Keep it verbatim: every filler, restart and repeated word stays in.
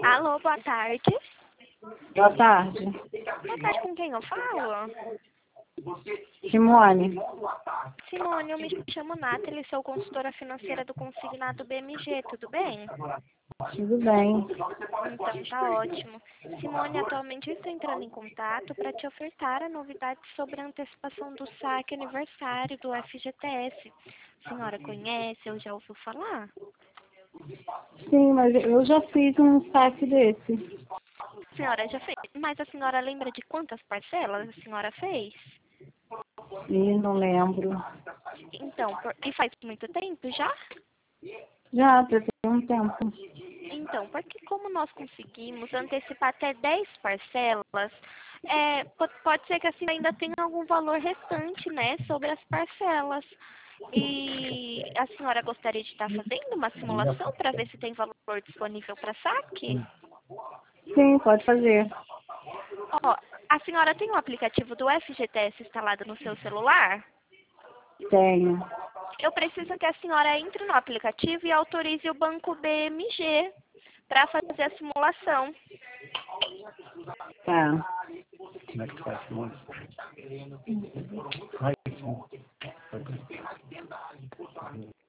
Alô, boa tarde. Boa tarde. Boa tarde, com quem eu falo? Simone. Simone, eu me chamo Nathalie, sou consultora financeira do Consignado B M G, tudo bem? Tudo bem. Então tá ótimo. Simone, atualmente eu estou entrando em contato para te ofertar a novidade sobre a antecipação do saque aniversário do F G T S. A senhora conhece ou já ouviu falar? Sim, mas eu já fiz um saque desse. A senhora já fez, mas a senhora lembra de quantas parcelas a senhora fez? Ih, não lembro. Então, por... e faz muito tempo já? Já, já tem um tempo. Então, porque como nós conseguimos antecipar até dez parcelas, é, po- pode ser que assim ainda tenha algum valor restante, né, sobre as parcelas. E a senhora gostaria de estar fazendo uma simulação para ver se tem valor disponível para saque? Sim, pode fazer. Ó, a senhora tem o aplicativo do F G T S instalado no seu celular? Tenho. Eu preciso que a senhora entre no aplicativo e autorize o banco B M G para fazer a simulação. Tá. Como é que faz, Simone? Vai, Simone.